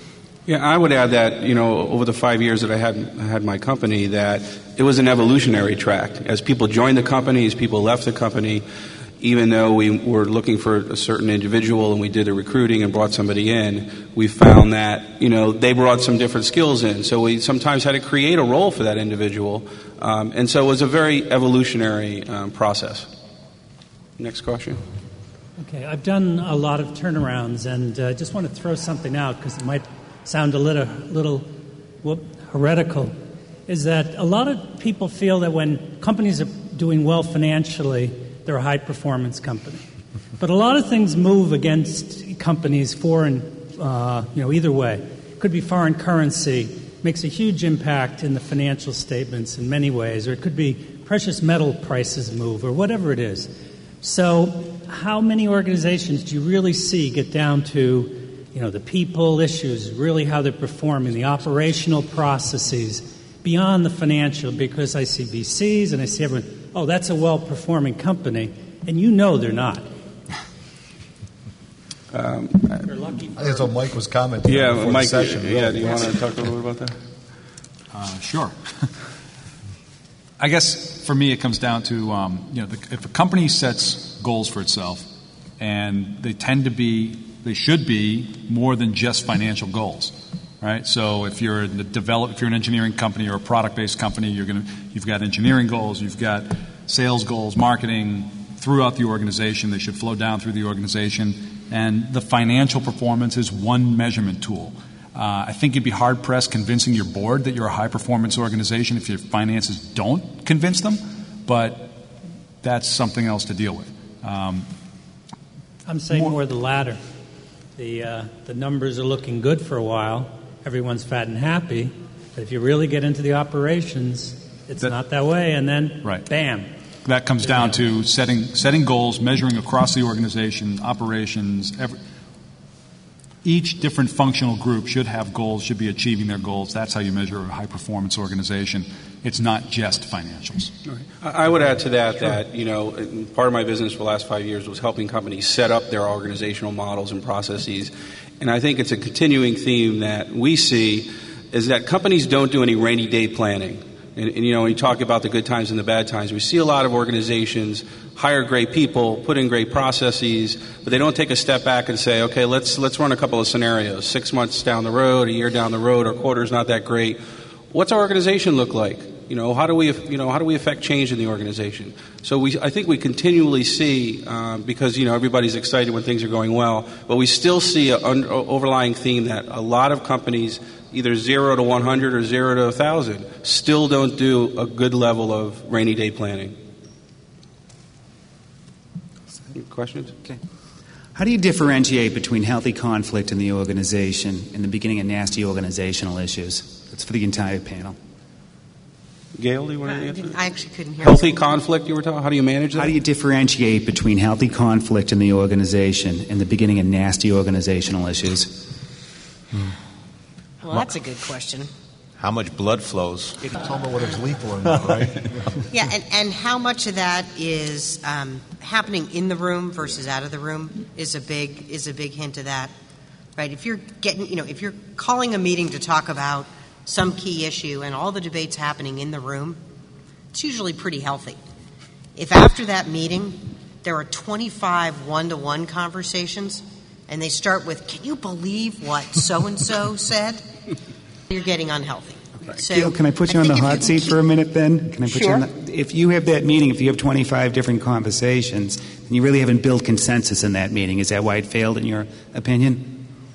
[SPEAKER 2] Yeah, I would add that, you know, over the five years that I had had my company, that it was an evolutionary track. As people joined the company, as people left the company, even though we were looking for a certain individual and we did the recruiting and brought somebody in, we found that, you know, they brought some different skills in. So we sometimes had to create a role for that individual. Um, and so it was a very evolutionary um, process. Next question.
[SPEAKER 11] Okay, I've done a lot of turnarounds, and I uh, just want to throw something out because it might sound a little, little whoop, heretical, is that a lot of people feel that when companies are doing well financially, they're a high-performance company. But a lot of things move against companies foreign, uh, you know, either way. It could be foreign currency, makes a huge impact in the financial statements in many ways, or it could be precious metal prices move, or whatever it is. So how many organizations do you really see get down to, you know, the people issues, really how they're performing, the operational processes, beyond the financial? Because I see V Cs and I see everyone, oh, that's a well-performing company, and you know they're not.
[SPEAKER 2] Um,
[SPEAKER 11] You're lucky.
[SPEAKER 12] I think that's what Mike was commenting
[SPEAKER 2] yeah,
[SPEAKER 12] on before
[SPEAKER 2] Mike,
[SPEAKER 12] the session.
[SPEAKER 2] Yeah, yeah, do you want to talk a little bit about that?
[SPEAKER 6] Uh, sure. I guess for me it comes down to, um, you know, the, if a company sets goals for itself, and they tend to be, they should be more than just financial goals, right? So if you're in the develop, if you're an engineering company or a product-based company, you're going to, you've got engineering goals, you've got sales goals, marketing throughout the organization. They should flow down through the organization, and the financial performance is one measurement tool. Uh, I think you'd be hard-pressed convincing your board that you're a high-performance organization if your finances don't convince them, but that's something else to deal with. Um,
[SPEAKER 11] I'm saying more, more the latter. The, uh, the numbers are looking good for a while. Everyone's fat and happy. But if you really get into the operations, it's that, not that way, and then
[SPEAKER 6] right.
[SPEAKER 11] bam.
[SPEAKER 6] That comes down to setting setting goals, measuring across the organization, operations. Every, each different functional group should have goals, should be achieving their goals. That's how you measure a high-performance organization. It's not just financials.
[SPEAKER 2] I would add to that sure. that, you know, part of my business for the last five years was helping companies set up their organizational models and processes. And I think it's a continuing theme that we see is that companies don't do any rainy day planning. And, and, you know, when you talk about the good times and the bad times, we see a lot of organizations hire great people, put in great processes, but they don't take a step back and say, okay, let's let's run a couple of scenarios. Six months down the road, a year down the road, our quarter's not that great. What's our organization look like? You know, how do we, you know, how do we affect change in the organization? So we, I think we continually see, um, because, you know, everybody's excited when things are going well, but we still see an un- overlying theme that a lot of companies, either zero to one hundred or zero to one thousand, still don't do a good level of rainy day planning. Any questions?
[SPEAKER 1] Okay. How do you differentiate between healthy conflict in the organization and the beginning of nasty organizational issues? That's for the entire panel.
[SPEAKER 2] Gail, do you want to answer?
[SPEAKER 4] I actually couldn't hear.
[SPEAKER 2] Healthy conflict, you were talking? How do you manage that?
[SPEAKER 1] How do you differentiate between healthy conflict in the organization and the beginning of nasty organizational issues?
[SPEAKER 4] Well, that's a good question.
[SPEAKER 3] How much blood flows?
[SPEAKER 12] You can tell me whether it's lethal or not, right?
[SPEAKER 4] Yeah, and, and how much of that is um, happening in the room versus out of the room is a big is a big hint of that, right? If you're getting, you know, if you're calling a meeting to talk about some key issue and all the debate's happening in the room, it's usually pretty healthy. If after that meeting there are twenty-five one-to-one conversations and they start with, can you believe what so-and-so said? You're getting unhealthy.
[SPEAKER 1] Okay.
[SPEAKER 4] So
[SPEAKER 1] Gail, can I put you
[SPEAKER 4] I
[SPEAKER 1] on the
[SPEAKER 4] think
[SPEAKER 1] hot
[SPEAKER 4] you
[SPEAKER 1] seat
[SPEAKER 4] keep,
[SPEAKER 1] for a minute then? Can I put
[SPEAKER 4] sure.
[SPEAKER 1] you on the, if you have that meeting, if you have twenty-five different conversations, and you really haven't built consensus in that meeting, is that why it failed in your opinion?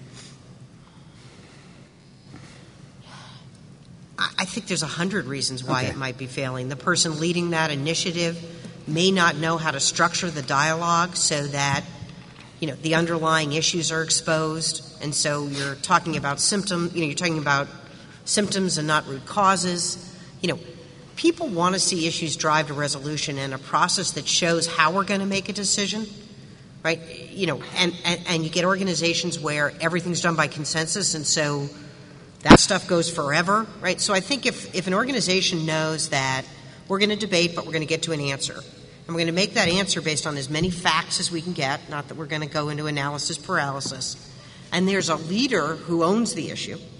[SPEAKER 4] I think there's a hundred reasons why
[SPEAKER 1] okay.
[SPEAKER 4] it might be failing. The person leading that initiative may not know how to structure the dialogue so that, you know, the underlying issues are exposed, and so you're talking about symptom, you know, you're talking about symptoms and not root causes. You know, people want to see issues drive to resolution and a process that shows how we're going to make a decision, right? You know, and, and, and you get organizations where everything's done by consensus, and so that stuff goes forever, right? So I think if, if an organization knows that we're going to debate, but we're going to get to an answer, and we're going to make that answer based on as many facts as we can get, not that we're going to go into analysis paralysis, and there's a leader who owns the issue,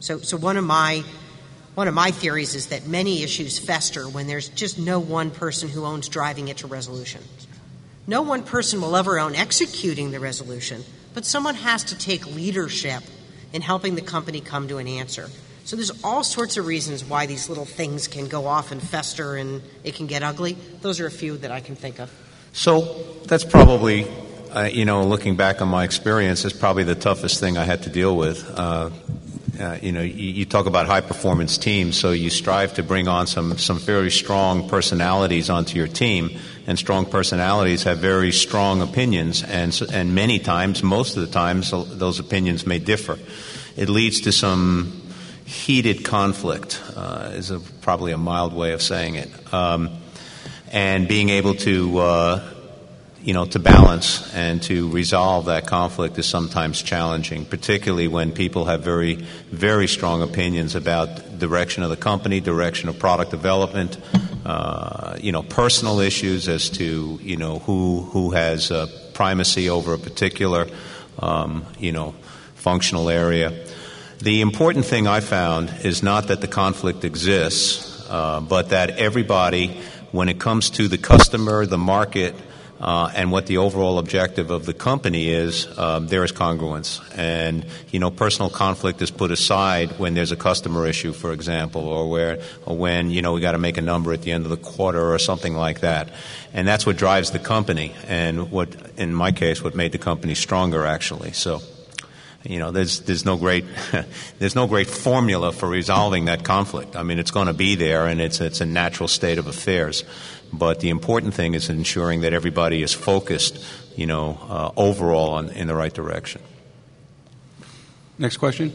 [SPEAKER 4] So, so one of my one of my theories is that many issues fester when there's just no one person who owns driving it to resolution. No one person will ever own executing the resolution, but someone has to take leadership in helping the company come to an answer. So there's all sorts of reasons why these little things can go off and fester and it can get ugly. Those are a few that I can think of.
[SPEAKER 3] So that's probably, uh, you know, looking back on my experience, is probably the toughest thing I had to deal with. Uh, uh, you know, you, you talk about high-performance teams, so you strive to bring on some, some very strong personalities onto your team, and strong personalities have very strong opinions, and, and many times, most of the times, those opinions may differ. It leads to some heated conflict, uh, is a, probably a mild way of saying it. Um, and being able to, uh, you know, to balance and to resolve that conflict is sometimes challenging, particularly when people have very, very strong opinions about direction of the company, direction of product development, uh, you know, personal issues as to, you know, who, who has uh, primacy over a particular, um, you know, functional area. The important thing I found is not that the conflict exists, uh, but that everybody, when it comes to the customer, the market, uh, and what the overall objective of the company is, uh, there is congruence. And, you know, personal conflict is put aside when there's a customer issue, for example, or where, or when, you know, we got to make a number at the end of the quarter or something like that. And that's what drives the company, and what, in my case, what made the company stronger, actually. So, you know, there's there's no great there's no great formula for resolving that conflict. I mean, it's going to be there, and it's it's a natural state of affairs. But the important thing is ensuring that everybody is focused, you know, uh, overall on, in the right direction.
[SPEAKER 13] Next question.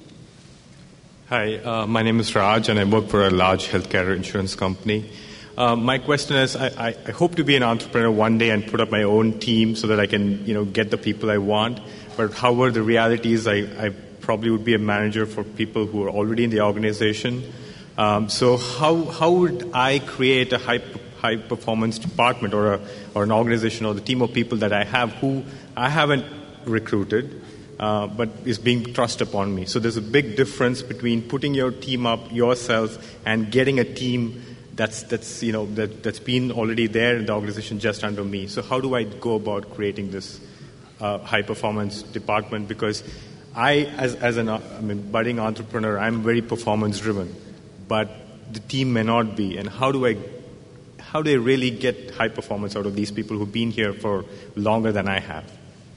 [SPEAKER 14] Hi, uh, my name is Raj, and I work for a large healthcare insurance company. Uh, my question is, I, I, I hope to be an entrepreneur one day and put up my own team so that I can, you know, get the people I want. But however, the reality is I, I probably would be a manager for people who are already in the organization. Um, so how how would I create a high high performance department or a or an organization or the team of people that I have who I haven't recruited, uh, but is being thrust upon me? So there's a big difference between putting your team up yourself and getting a team that's that's you know that that's been already there in the organization just under me. So how do I go about creating this Uh, high-performance department? Because I, as, as an I mean, budding entrepreneur, I'm very performance-driven, but the team may not be. And how do I, how do I really get high performance out of these people who've been here for longer than I have?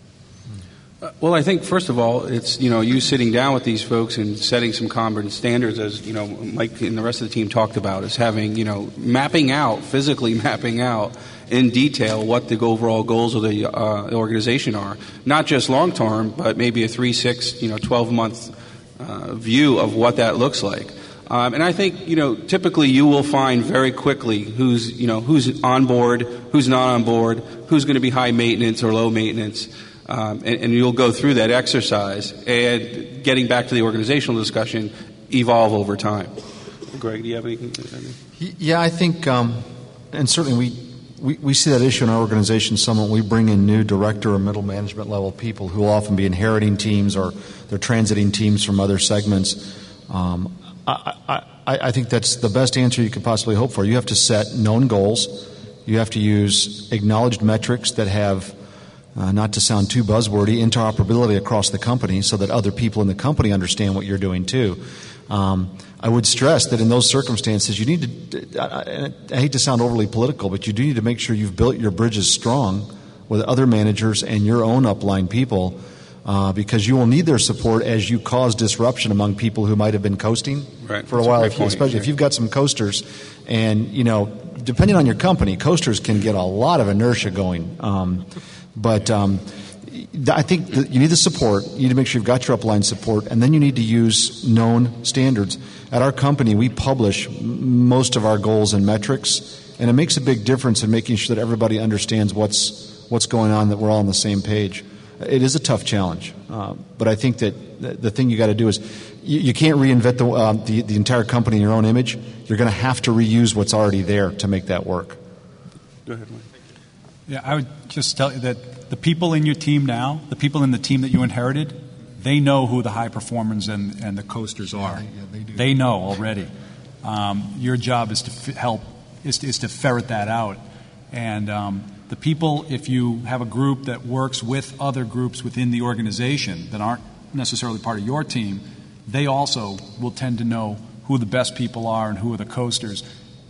[SPEAKER 13] Uh, well, I think first of all, it's you know you sitting down with these folks and setting some common standards, as you know Mike and the rest of the team talked about, is having you know mapping out, physically mapping out in detail what the overall goals of the uh, organization are, not just long term, but maybe a three, six, you know, twelve month uh, view of what that looks like. Um, and I think you know typically you will find very quickly who's you know who's on board, who's not on board, who's going to be high maintenance or low maintenance. Um, and, and you'll go through that exercise, and getting back to the organizational discussion, evolve over time. Greg, do you have anything?
[SPEAKER 5] Yeah, I think, um, and certainly we, we, we see that issue in our organization somewhat. We bring in new director or middle management level people who will often be inheriting teams or they're transiting teams from other segments. Um, I, I, I think that's the best answer you could possibly hope for. You have to set known goals. You have to use acknowledged metrics that have Uh, not to sound too buzzwordy, interoperability across the company so that other people in the company understand what you're doing too. Um, I would stress that in those circumstances, you need to, I, I hate to sound overly political, but you do need to make sure you've built your bridges strong with other managers and your own upline people, uh, because you will need their support as you cause disruption among people who might have been coasting
[SPEAKER 13] right.
[SPEAKER 5] for a
[SPEAKER 13] That's
[SPEAKER 5] while,
[SPEAKER 13] a
[SPEAKER 5] if you,
[SPEAKER 13] point,
[SPEAKER 5] especially
[SPEAKER 13] yeah.
[SPEAKER 5] if you've got some coasters. And, you know, depending on your company, coasters can get a lot of inertia going. Um, But um, I think that you need the support. You need to make sure you've got your upline support, and then you need to use known standards. At our company, we publish m- most of our goals and metrics, and it makes a big difference in making sure that everybody understands what's what's going on, that we're all on the same page. It is a tough challenge, uh, but I think that the, the thing you got to do is you, you can't reinvent the, uh, the the entire company in your own image. You're going to have to reuse what's already there to make that work.
[SPEAKER 13] Go ahead, Mike.
[SPEAKER 6] Yeah, I would just tell you that the people in your team now, the people in the team that you inherited, they know who the high performers and, and the coasters are.
[SPEAKER 12] Yeah, they, yeah, they, do.
[SPEAKER 6] They know already. Um, your job is to f- help, is to, is to ferret that out. And um, the people, if you have a group that works with other groups within the organization that aren't necessarily part of your team, they also will tend to know who the best people are and who are the coasters.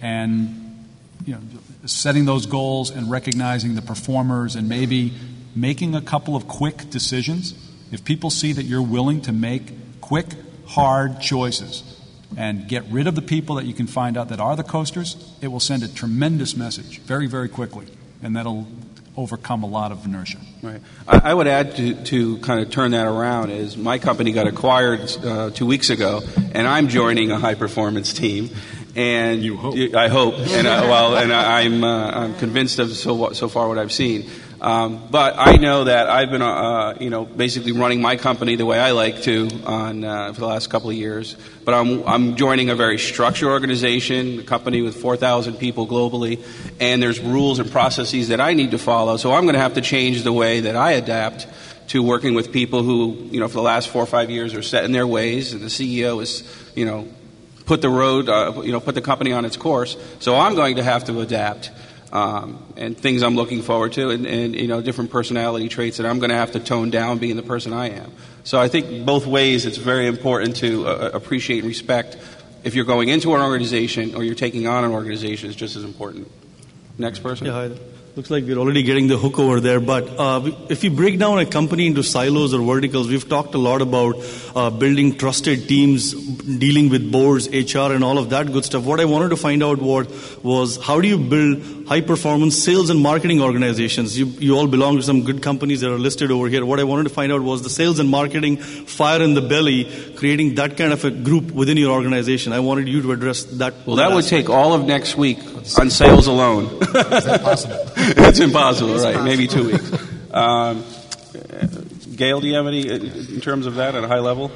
[SPEAKER 6] And, you know, setting those goals and recognizing the performers and maybe making a couple of quick decisions. If people see that you're willing to make quick, hard choices and get rid of the people that you can find out that are the coasters, it will send a tremendous message very, very quickly, and that'll overcome a lot of inertia.
[SPEAKER 13] Right. I, I would add to, to kind of turn that around is my company got acquired uh, two weeks ago, and I'm joining a high-performance team. And
[SPEAKER 6] you hope.
[SPEAKER 13] I hope, and uh, well, and I, I'm uh, I'm convinced of so so far what I've seen. Um, but I know that I've been, uh, you know, basically running my company the way I like to on uh, for the last couple of years. But I'm I'm joining a very structured organization, a company with four thousand people globally, and there's rules and processes that I need to follow. So I'm going to have to change the way that I adapt to working with people who, you know, for the last four or five years are set in their ways, and the C E O is, you know, put the road, uh, you know, put the company on its course. So I'm going to have to adapt. Um, and things I'm looking forward to, and, and you know, different personality traits that I'm going to have to tone down being the person I am. So I think both ways it's very important to uh, appreciate and respect. If you're going into an organization or you're taking on an organization, it's just as important. Next person.
[SPEAKER 15] Yeah, hi. Looks like we're already getting the hook over there, but uh, if you break down a company into silos or verticals, we've talked a lot about uh, building trusted teams, dealing with boards, H R, and all of that good stuff. What I wanted to find out what was how do you build high-performance sales and marketing organizations? You, you all belong to some good companies that are listed over here. What I wanted to find out was the sales and marketing fire in the belly, creating that kind of a group within your organization. I wanted you to address that.
[SPEAKER 13] Well, that would take all of next week on sales alone.
[SPEAKER 12] Is that possible?
[SPEAKER 13] It's impossible, it's right? Possible. Maybe two weeks. Um, Gail, do you have any in terms of that at a high level?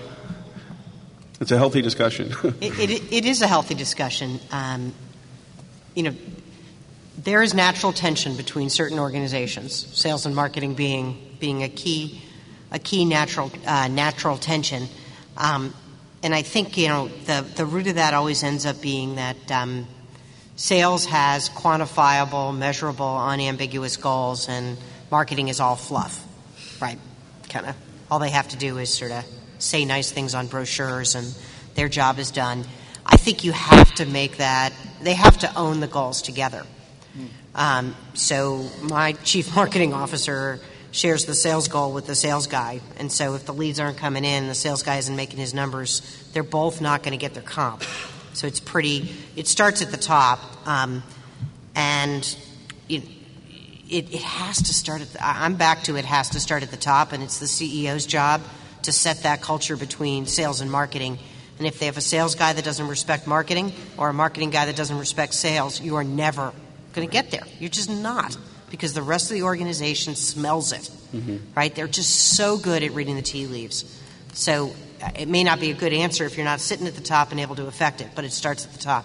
[SPEAKER 13] It's a healthy discussion.
[SPEAKER 4] it, it, it is a healthy discussion. Um, you know, there is natural tension between certain organizations, sales and marketing being being a key a key natural uh, natural tension. Um, and I think you know the the root of that always ends up being that. Um, Sales has quantifiable, measurable, unambiguous goals, and marketing is all fluff, right? Kind of all they have to do is sort of say nice things on brochures, and their job is done. I think you have to make that, they have to own the goals together. Um, so my chief marketing officer shares the sales goal with the sales guy, and so if the leads aren't coming in, the sales guy isn't making his numbers, they're both not going to get their comp. So it's pretty, it starts at the top, um, and it, it, it has to start at the, I'm back to it has to start at the top, and it's the C E O's job to set that culture between sales and marketing. And if they have a sales guy that doesn't respect marketing or a marketing guy that doesn't respect sales, you are never going to get there. You're just not, because the rest of the organization smells it, mm-hmm. right? They're just so good at reading the tea leaves. So it may not be a good answer if you're not sitting at the top and able to affect it, but it starts at the top.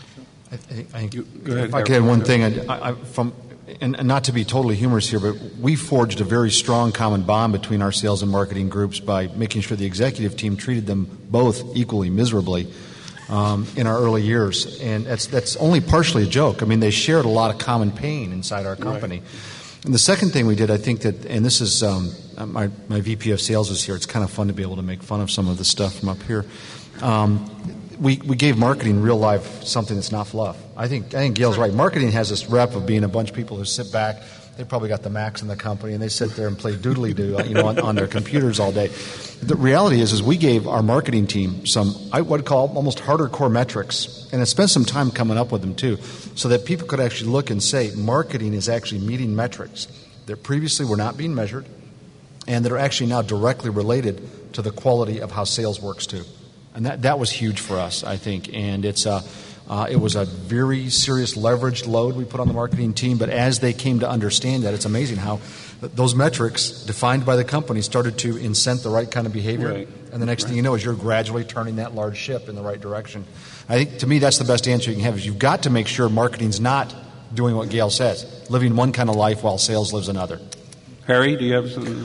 [SPEAKER 5] I, I, I,
[SPEAKER 13] you, go ahead,
[SPEAKER 5] if I could add one thing, I, I, from, and, and not to be totally humorous here, but we forged a very strong common bond between our sales and marketing groups by making sure the executive team treated them both equally miserably um, in our early years. And that's, that's only partially a joke. I mean, they shared a lot of common pain inside our company. Right. And the second thing we did, I think that, and this is, um, my, my V P of sales is here. It's kind of fun to be able to make fun of some of the stuff from up here. Um, we, we gave marketing real life something that's not fluff. I think, I think Gail's right. Marketing has this rep of being a bunch of people who sit back. They probably got the Macs in the company, and they sit there and play doodly-doo, you know, on, on their computers all day. The reality is, is we gave our marketing team some, I would call almost harder core metrics, and it spent some time coming up with them too, so that people could actually look and say, marketing is actually meeting metrics that previously were not being measured, and that are actually now directly related to the quality of how sales works too. And that, that was huge for us, I think, and it's a, Uh, it was a very serious leveraged load we put on the marketing team, but as they came to understand that, it's amazing how those metrics defined by the company started to incent the right kind of behavior.
[SPEAKER 13] Right.
[SPEAKER 5] And the next
[SPEAKER 13] right.
[SPEAKER 5] thing you know is you're gradually turning that large ship in the right direction. I think, to me, that's the best answer you can have, is you've got to make sure marketing's not doing what Gail says, living one kind of life while sales lives another.
[SPEAKER 13] Harry, do you have something?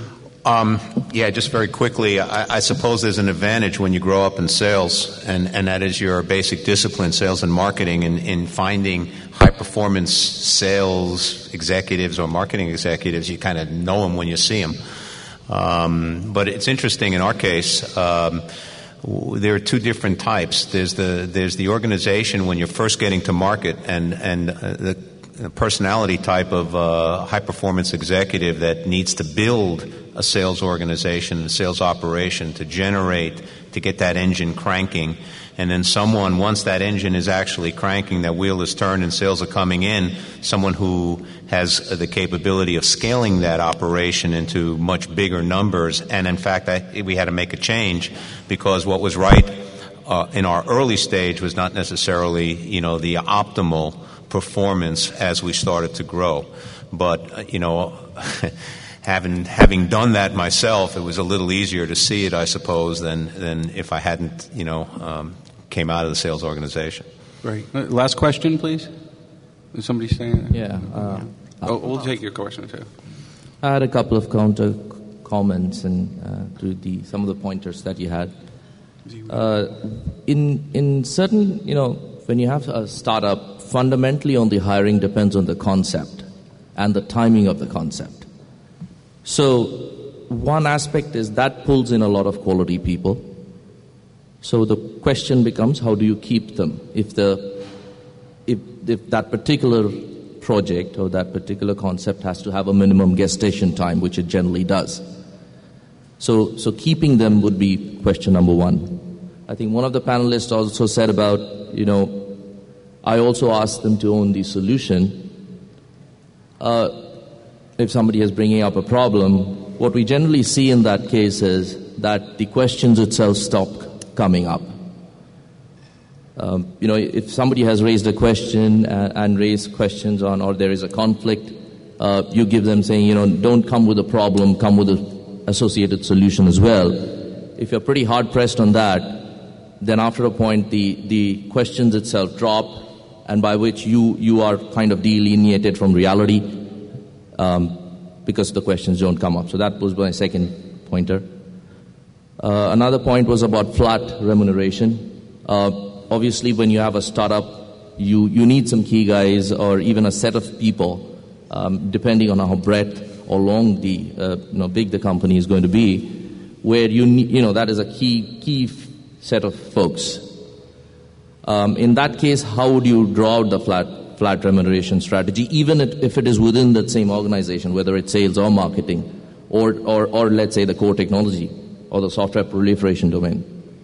[SPEAKER 3] Um, yeah, just very quickly, I, I suppose there's an advantage when you grow up in sales, and, and that is your basic discipline, sales and marketing, in, in finding high-performance sales executives or marketing executives. You kind of know them when you see them. Um, but it's interesting in our case, um, there are two different types. There's the there's the organization when you're first getting to market, and and uh, the personality type of uh, high-performance executive that needs to build a sales organization, a sales operation to generate, to get that engine cranking. And then someone, once that engine is actually cranking, that wheel is turned and sales are coming in, someone who has the capability of scaling that operation into much bigger numbers. And in fact, I, we had to make a change because what was right uh, in our early stage was not necessarily, you know, the optimal performance as we started to grow. But, uh, you know, having having done that myself, it was a little easier to see it, I suppose, than than if I hadn't, you know, um, came out of the sales organization.
[SPEAKER 13] Right. Uh, last question, please. Is somebody saying that?
[SPEAKER 16] Yeah. Uh,
[SPEAKER 13] oh, we'll take your question, too.
[SPEAKER 16] I had a couple of counter comments and uh, to the some of the pointers that you had. Uh, in in certain, you know, when you have a startup, fundamentally on the hiring depends on the concept and the timing of the concept. So one aspect is that pulls in a lot of quality people. So the question becomes, how do you keep them? If the if if that particular project or that particular concept has to have a minimum gestation time, which it generally does. So so keeping them would be question number one. I think one of the panelists also said about, you know, I also asked them to own the solution. Uh, if somebody is bringing up a problem, what we generally see in that case is that the questions itself stop coming up. Um, you know, if somebody has raised a question and, and raised questions on, or there is a conflict, uh, you give them saying, you know, don't come with a problem, come with an associated solution as well. If you're pretty hard-pressed on that, then after a point, the, the questions itself drop, and by which you, you are kind of delineated from reality um, because the questions don't come up. So that was my second pointer. Uh, another point was about flat remuneration. Uh, obviously, when you have a startup, you, you need some key guys or even a set of people, um, depending on how breadth or long the, uh, you know, big the company is going to be, where you need, you know, that is a key, key f- set of folks. Um, in that case, how would you draw out the flat flat remuneration strategy, even if it is within that same organization, whether it's sales or marketing, or, or, or let's say the core technology or the software proliferation domain?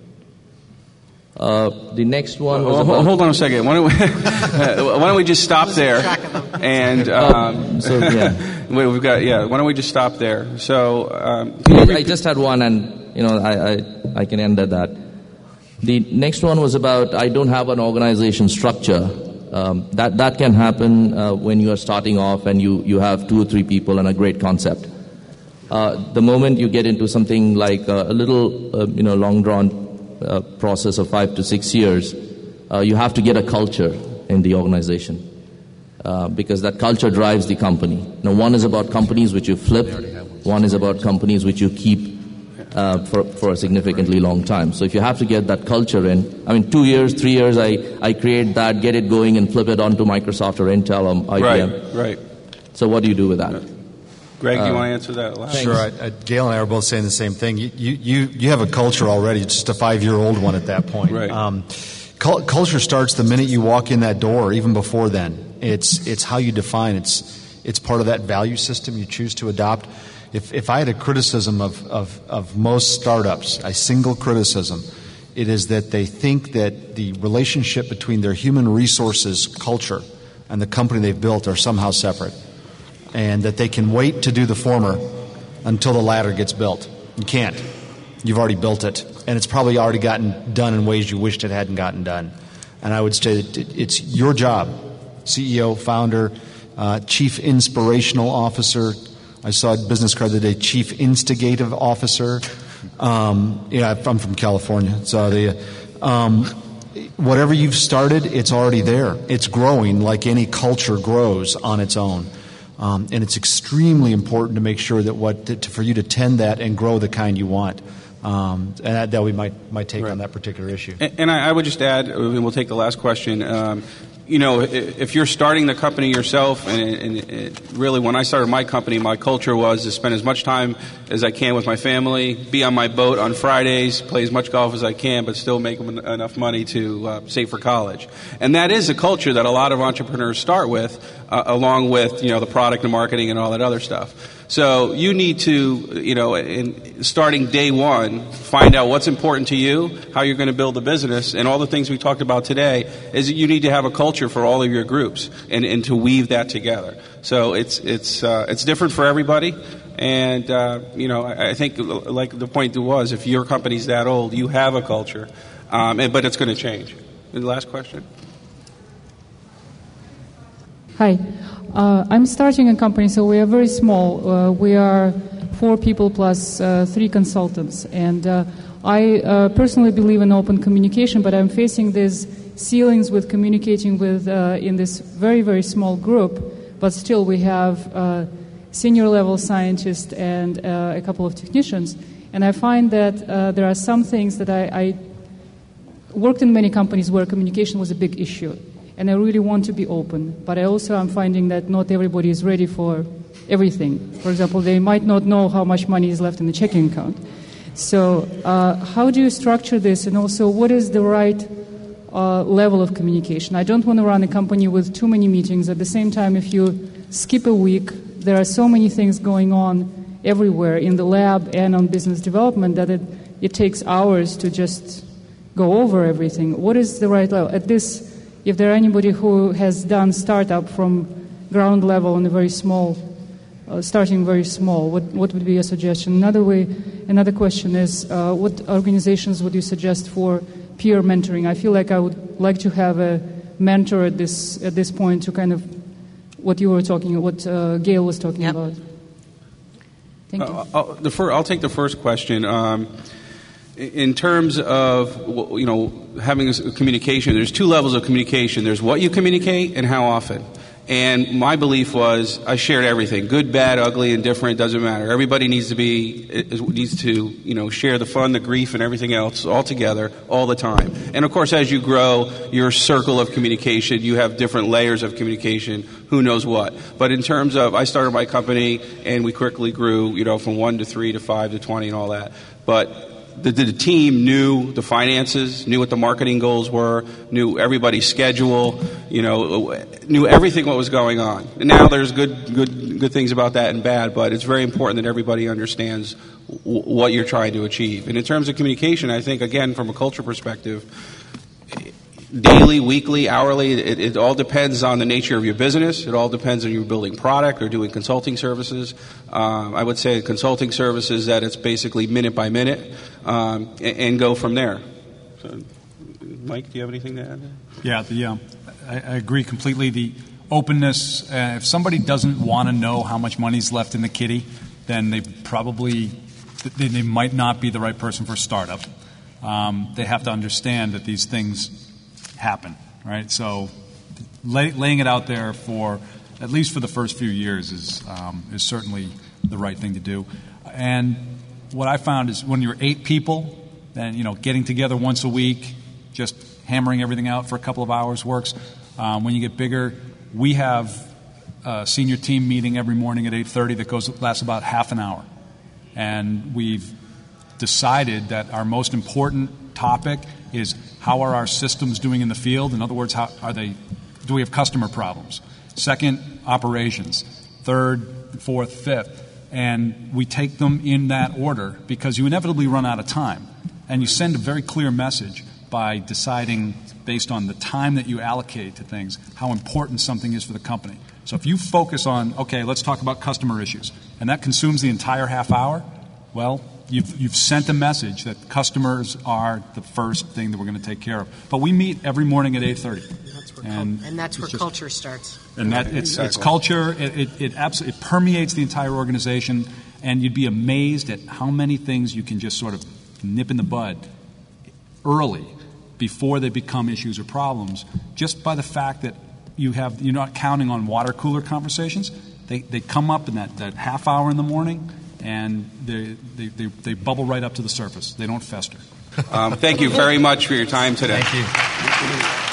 [SPEAKER 16] Uh, the next one was
[SPEAKER 13] well,
[SPEAKER 16] about...
[SPEAKER 13] Hold on a second. Why don't we, why don't we just stop there? And um,
[SPEAKER 16] so, yeah.
[SPEAKER 13] wait, we've got yeah. Why don't we just stop there? So um,
[SPEAKER 16] I, I just had one, and you know, I, I I can end at that. The next one was about I don't have an organization structure. Um, that that can happen uh, when you are starting off and you, you have two or three people and a great concept. Uh, the moment you get into something like uh, a little uh, you know long drawn uh, process of five to six years, uh, you have to get a culture in the organization uh, because that culture drives the company. Now, one is about companies which you flip, one is about companies which you keep. Uh, for, for a significantly long time. So if you have to get that culture in, I mean, two years, three years, I, I create that, get it going, and flip it onto Microsoft or Intel or I B M.
[SPEAKER 13] Right, right.
[SPEAKER 16] So what do you do with that?
[SPEAKER 13] Greg, do
[SPEAKER 5] uh,
[SPEAKER 13] you want to answer that last?
[SPEAKER 5] Sure. I, I, Gail and I are both saying the same thing. You, you, you, you have a culture already, just a five-year-old one at that point.
[SPEAKER 13] Right.
[SPEAKER 5] Um, cu- culture starts the minute you walk in that door, even before then. It's, it's how you define. It's, it's part of that value system you choose to adopt. If, if I had a criticism of, of, of most startups, a single criticism, it is that they think that the relationship between their human resources culture and the company they've built are somehow separate, and that they can wait to do the former until the latter gets built. You can't. You've already built it, and it's probably already gotten done in ways you wished it hadn't gotten done. And I would say that it's your job, C E O, founder, uh, chief inspirational officer. I saw a business card today, Chief Instigative Officer. Um, yeah, I'm from California, so the um, whatever you've started, it's already there. It's growing like any culture grows on its own. Um, and it's extremely important to make sure that what to, for you to tend that and grow the kind you want. Um, and that, that we might might take right. on that particular issue.
[SPEAKER 13] And, and I, I would just add, and we'll take the last question. Um, you know, if you're starting the company yourself, and, and it, really when I started my company, my culture was to spend as much time as I can with my family, be on my boat on Fridays, play as much golf as I can, but still make enough money to uh, save for college. And that is a culture that a lot of entrepreneurs start with, uh, along with, you know, the product and marketing and all that other stuff. So you need to, you know, in starting day one, find out what's important to you, how you're going to build the business, and all the things we talked about today is that you need to have a culture for all of your groups and, and to weave that together. So it's it's uh, it's different for everybody. And, uh, you know, I, I think like the point was, if your company's that old, you have a culture, um, and, but it's going to change. And the last question.
[SPEAKER 17] Hi. Uh, I'm starting a company, so we are very small. Uh, we are four people plus uh, three consultants. And uh, I uh, personally believe in open communication, but I'm facing these ceilings with communicating with uh, in this very, very small group. But still, we have uh, senior level scientists and uh, a couple of technicians. And I find that uh, there are some things that I, I worked in many companies where communication was a big issue. And I really want to be open. But I also am finding that not everybody is ready for everything. For example, they might not know how much money is left in the checking account. So uh, how do you structure this? And also, what is the right uh, level of communication? I don't want to run a company with too many meetings. At the same time, if you skip a week, there are so many things going on everywhere in the lab and on business development that it, it takes hours to just go over everything. What is the right level? At this If there are anybody who has done startup from ground level on a very small, uh, starting very small, what, what would be your suggestion? Another way, another question is, uh, what organizations would you suggest for peer mentoring? I feel like I would like to have a mentor at this at this point to kind of what you were talking, what uh, Gail was talking yep. about. Thank you.
[SPEAKER 13] Uh, I'll, the fir- I'll take the first question. Um, In terms of, you know, having a communication, there's two levels of communication. There's what you communicate and how often. And my belief was I shared everything, good, bad, ugly, indifferent, doesn't matter. Everybody needs to be, needs to, you know, share the fun, the grief, and everything else all together all the time. And, of course, as you grow your circle of communication, you have different layers of communication, who knows what. But in terms of, I started my company, and we quickly grew, you know, from one to three to five to twenty and all that. But The, the team knew the finances, knew what the marketing goals were, knew everybody's schedule, you know, knew everything what was going on. And now there's good, good, good things about that and bad, but it's very important that everybody understands w- what you're trying to achieve. And in terms of communication, I think, again, from a culture perspective, daily, weekly, hourly, it, it all depends on the nature of your business. It all depends on you building product or doing consulting services. Um, I would say consulting services that it's basically minute by minute, um, and, and go from there. So, Mike, do you have anything to add?
[SPEAKER 6] Yeah, the, um, I, I agree completely. The openness, uh, if somebody doesn't want to know how much money's left in the kitty, then they probably, they, they might not be the right person for a startup. Um, they have to understand that these things happen, right? So lay, laying it out there for, at least for the first few years, is um, is certainly the right thing to do. And what I found is when you're eight people, then, you know, getting together once a week, just hammering everything out for a couple of hours works. Um, when you get bigger, we have a senior team meeting every morning at eight thirty that goes lasts about half an hour. And we've decided that our most important topic is how are our systems doing in the field? In other words, how are they? Do we have customer problems? Second, operations. Third, fourth, fifth. And we take them in that order because you inevitably run out of time. And you send a very clear message by deciding, based on the time that you allocate to things, how important something is for the company. So if you focus on, okay, let's talk about customer issues, and that consumes the entire half hour, well, You've, you've sent a message that customers are the first thing that we're going to take care of. But we meet every morning at eight thirty.
[SPEAKER 4] That's where and, cul- and that's where just, culture starts.
[SPEAKER 6] And that it's, exactly. it's culture. It, it, it, absolutely, it permeates the entire organization. And you'd be amazed at how many things you can just sort of nip in the bud early before they become issues or problems, just by the fact that you have, you're not counting on water cooler conversations. They, they come up in that, that half hour in the morning, and they, they, they, they bubble right up to the surface. They don't fester.
[SPEAKER 13] Um, thank you very much for your time today.
[SPEAKER 6] Thank you.